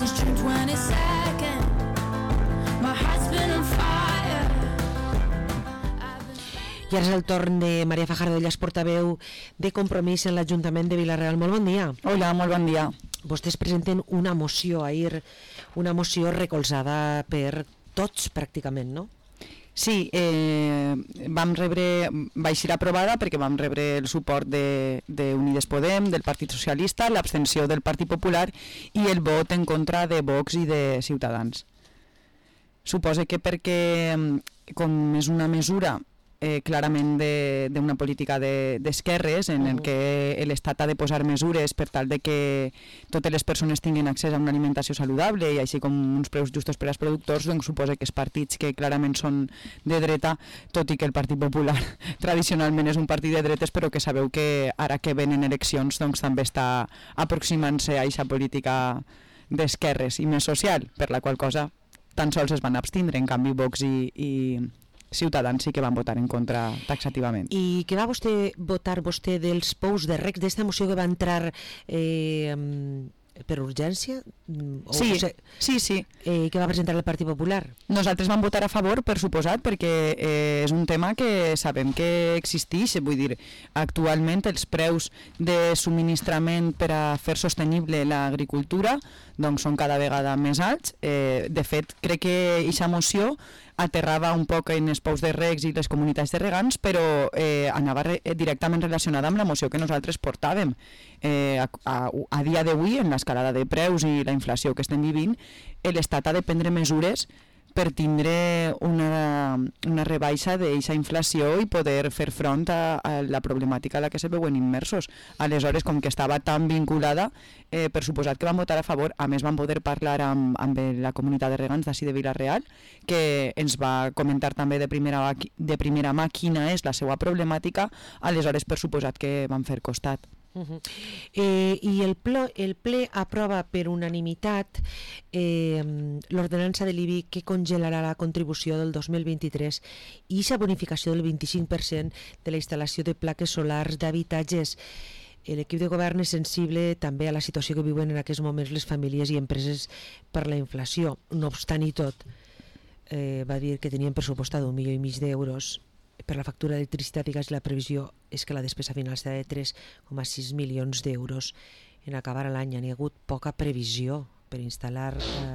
since June 22nd. My heart's been on fire. I ara és el torn de Maria Fajardo, ella és portaveu de Compromís en l'Ajuntament de Vila-real. Molt bon dia. Hola, molt bon dia. Vostès presenten una moció ahir, una moció recolzada per tots pràcticament, no? Sí, va ser aprovada perquè vam rebre el suport d'Unides Podem, del Partit Socialista, l'abstenció del Partit Popular i el vot en contra de Vox i de Ciutadans. Suposo que perquè, com és una mesura clarament d'una política d'esquerres en el que l'Estat ha de posar mesures per tal de que totes les persones tinguin accés a una alimentació saludable i així com uns preus justos per als productors, doncs suposa que els partits que clarament són de dreta, tot i que el Partit Popular tradicionalment és un partit de dretes, però que sabeu que ara que venen eleccions doncs també està aproximant-se a aquesta política d'esquerres i més social, per la qual cosa tan sols es van abstindre. En canvi Vox i Ciutadans sí que van votar en contra taxativament. I què va votar vostè dels pous de recs d'esta moció que va entrar per urgència? Sí. Que va presentar el Partit Popular? Nosaltres vam votar a favor, per suposat, perquè és un tema que sabem que existeix. Vull dir, actualment els preus de subministrament per a fer sostenible l'agricultura doncs són cada vegada més alts. De fet, crec que aquesta moció aterrava un poc en els pous de regs i les comunitats de regants, però anava directament relacionada amb la moció que nosaltres portàvem. A dia d'avui, en l'escalada de preus i la inflació que estem vivint, l'Estat ha de prendre mesures per tindre una rebaixa d'aquesta inflació i poder fer front a la problemàtica a la que se veuen immersos. Aleshores, com que estava tan vinculada, per suposat que van votar a favor. A més, van poder parlar amb la comunitat de regants d'ací de Vila-real, que ens va comentar també de primera mà quina és la seva problemàtica. Aleshores, per suposat que van fer costat. I el ple aprova per unanimitat l'ordenança de l'IBI que congelarà la contribució del 2023 i aquesta bonificació del 25% de la instal·lació de plaques solars d'habitatges. L'equip de govern és sensible també a la situació que viuen en aquests moments les famílies i empreses per la inflació. No obstant i tot, va dir que tenien pressupostat 1,5 milió d'euros per la factura d'electricitat i gas. La previsió és que la despesa final serà de 3,6 milions d'euros. En acabar l'any hi ha hagut poca previsió per instal·lar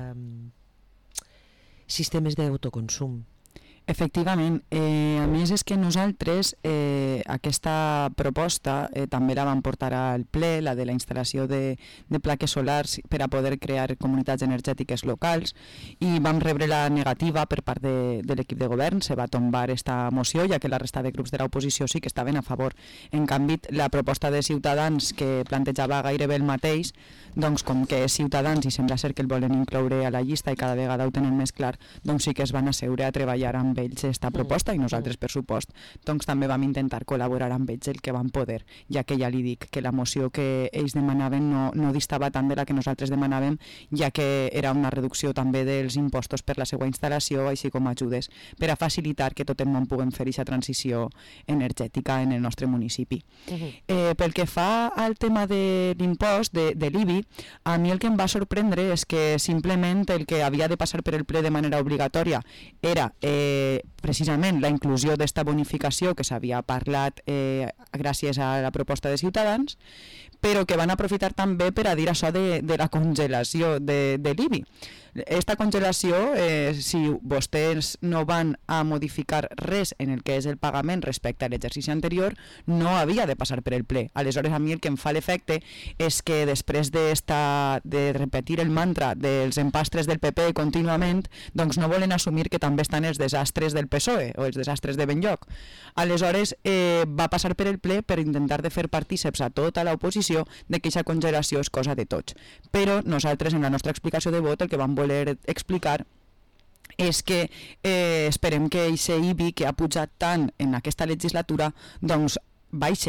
sistemes d'autoconsum. Efectivament, a més és que nosaltres aquesta proposta també la vam portar al ple, la de la instal·lació de plaques solars per a poder crear comunitats energètiques locals, i vam rebre la negativa per part de l'equip de govern. Se va tombar aquesta moció, ja que la resta de grups de l'oposició sí que estaven a favor. En canvi, la proposta de Ciutadans, que plantejava gairebé el mateix, doncs com que és Ciutadans i sembla ser que el volen incloure a la llista i cada vegada ho tenen més clar, doncs sí que es van asseure a treballar amb ells esta proposta, i nosaltres, per supost, doncs també vam intentar col·laborar amb ells el que vam poder, ja que ja li dic que la moció que ells demanaven no distava tant de la que nosaltres demanàvem, ja que era una reducció també dels impostos per la seva instal·lació, així com ajudes per a facilitar que tot el món puguem fer aquesta transició energètica en el nostre municipi. Pel que fa al tema de l'impost, de l'IBI, a mi el que em va sorprendre és que simplement el que havia de passar per el ple de manera obligatòria era precisament la inclusió d'esta bonificació que s'havia parlat gràcies a la proposta de Ciutadans, però que van aprofitar també per a dir això de la congelació de l'IBI. Esta congelació, si vostès no van a modificar res en el que és el pagament respecte a l'exercici anterior, no havia de passar per el ple. Aleshores, a mi el que em fa l'efecte és que després de repetir el mantra dels empastres del PP contínuament, doncs no volen assumir que també estan els desastres del PSOE o els desastres de Benlloc. Aleshores, va passar per el ple per intentar de fer partíceps a tota l'oposició de que aquesta congelació és cosa de tots. Però nosaltres, en la nostra explicació de vot, el que vam voler explicar és que esperem que aquest IBI que ha pujat tant en aquesta legislatura doncs baixe,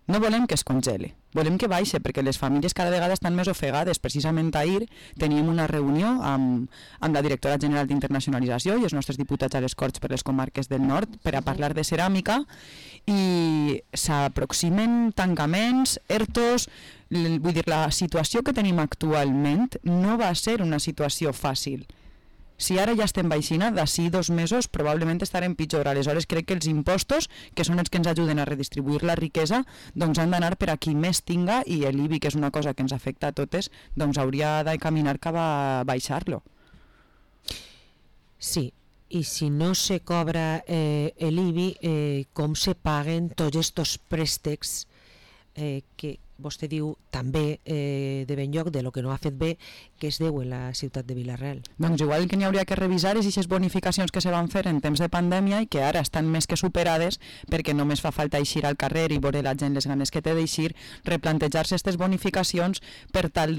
No volem que es congele, volem que baixe, perquè les famílies cada vegada estan més ofegades. Precisament ahir teníem una reunió amb la directora general d'Internacionalització i els nostres diputats a les Corts per les comarques del nord per a parlar de ceràmica, i s'aproximen tancaments, ERTOs. Vull dir, la situació que tenim actualment no va ser una situació fàcil. Si ara ja estem baixina, d'ací 2 mesos probablement estarem pitjor. Aleshores crec que els impostos, que són els que ens ajuden a redistribuir la riquesa, doncs han d'anar per a qui més tinga, i l'IBI, que és una cosa que ens afecta a totes, doncs hauria de caminar cap a baixar-lo. Sí, i si no se cobra l'IBI, com se paguen tots aquests préstecs que vostè diu també de ben lloc de lo que no ha fet bé, que es deu en la ciutat de Vila-real? Doncs igual que n'hi hauria que revisar és aquestes bonificacions que se van fer en temps de pandèmia i que ara estan més que superades, perquè només fa falta eixir al carrer i veure la gent les ganes que té d'eixir, replantejar-se aquestes bonificacions per tal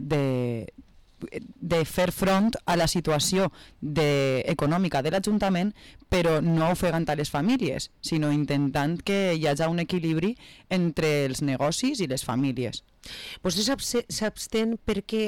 de fer front a la situació econòmica de l'Ajuntament, però no ofegant a les famílies, sinó intentant que hi hagi un equilibri entre els negocis i les famílies. Vostè s'abstén perquè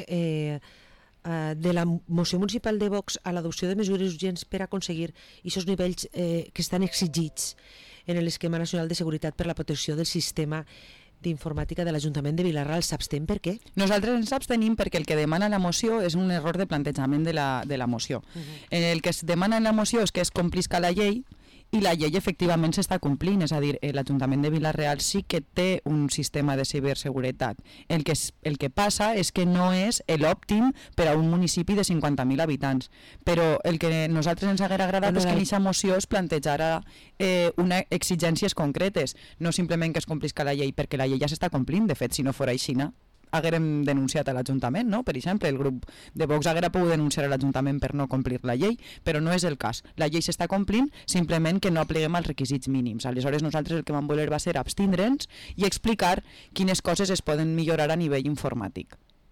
de la moció municipal de Vox a l'adopció de mesures urgents per aconseguir aquests nivells que estan exigits en l'esquema nacional de seguretat per la protecció del sistema d'informàtica de l'Ajuntament de Vila-real. S'abstén per què? Nosaltres ens abstenim perquè el que demana la moció és un error de plantejament de la moció. El que es demana en la moció és que es complisca la llei, i la llei efectivament s'està complint, és a dir, l'Ajuntament de Vila-real sí que té un sistema de ciberseguretat. El que passa és que no és l'òptim per a un municipi de 50.000 habitants, però el que nosaltres ens haguera agradat és que en aquesta moció es plantejara unes exigències concretes, no simplement que es complisca la llei, perquè la llei ja s'està complint. De fet, si no fora així, haguérem denunciat a l'Ajuntament, no? Per exemple, el grup de Vox haguera pogut denunciar a l'Ajuntament per no complir la llei, però no és el cas. La llei s'està complint, simplement que no apleguem als requisits mínims. Aleshores nosaltres el que vam voler va ser abstindre'ns i explicar quines coses es poden millorar a nivell informàtic.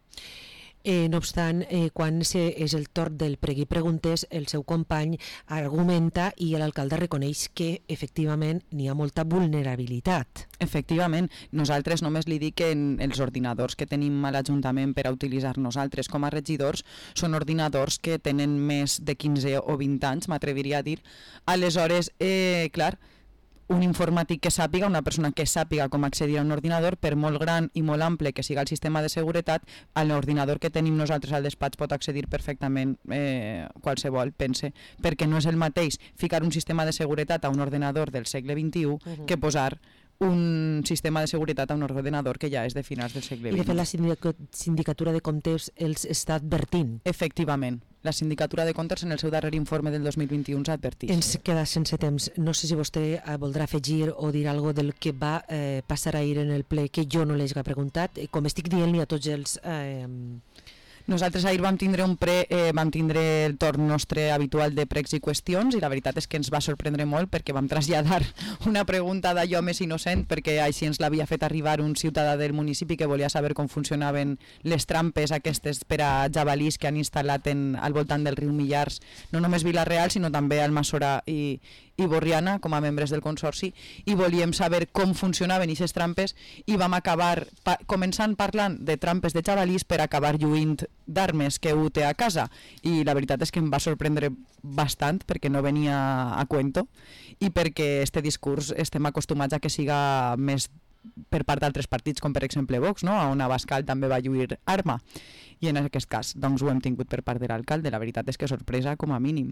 No obstant, quan és el torn del pregui preguntes, el seu company argumenta i l'alcalde reconeix que efectivament n'hi ha molta vulnerabilitat. Efectivament, nosaltres només li dic que els ordinadors que tenim a l'Ajuntament per a utilitzar nosaltres com a regidors són ordinadors que tenen més de 15 o 20 anys, m'atreviria a dir. Aleshores, clar, un informàtic que sàpiga, una persona que sàpiga com accedir a un ordinador, per molt gran i molt ample que siga el sistema de seguretat, a l'ordinador que tenim nosaltres al despatx pot accedir perfectament qualsevol, pense, perquè no és el mateix ficar un sistema de seguretat a un ordenador del segle XXI que posar un sistema de seguretat a un ordenador que ja és de finals del segle XX. I de fet la Sindicatura de Comptes els està advertint. Efectivament. La Sindicatura de Comptes en el seu darrer informe del 2021 s'ha advertit. Ens queda sense temps. No sé si vostè voldrà afegir o dir alguna cosa del que va passar ahir en el ple que jo no l'he preguntat. Com estic dient-li a tots els... Nosaltres ahir vam tindre vam tindre el torn nostre habitual de pregs i qüestions, i la veritat és que ens va sorprendre molt perquè vam traslladar una pregunta d'allò més innocent, perquè així ens l'havia fet arribar un ciutadà del municipi que volia saber com funcionaven les trampes aquestes per a jabalís que han instal·lat al voltant del riu Millars, no només Vila-real sinó també Almassora i Borriana com a membres del consorci, i volíem saber com funcionaven aquestes trampes, i vam acabar començant parlant de trampes de jabalís per acabar lluint d'armes que ho té a casa, i la veritat és que em va sorprendre bastant perquè no venia a cuento, i perquè este discurs estem acostumats a que siga més per part d'altres partits, com per exemple Vox, no? On Abascal també va lluir arma, i en aquest cas doncs ho hem tingut per part de l'alcalde. La veritat és que sorpresa com a mínim.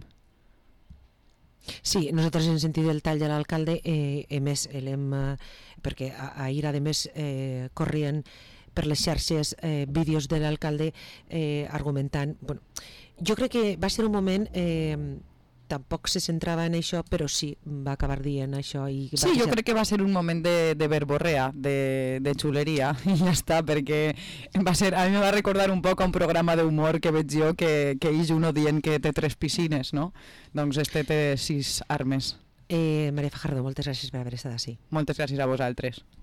Sí, nosaltres hem sentit el tall de l'alcalde, més perquè ahir a més corrien per les xarxes vídeos de l'alcalde argumentant. Bueno, jo crec que va ser un moment, tampoc se centrava en això, però sí, va acabar dient això. Sí, jo crec que va ser un moment de verborrea, de xuleria, i ja està, perquè a mi me va recordar un poc a un programa d'humor que veig jo, que és uno dient que té 3 piscines, no? Doncs este té 6 armes. Maria Fajardo, moltes gràcies per haver estat així. Moltes gràcies a vosaltres.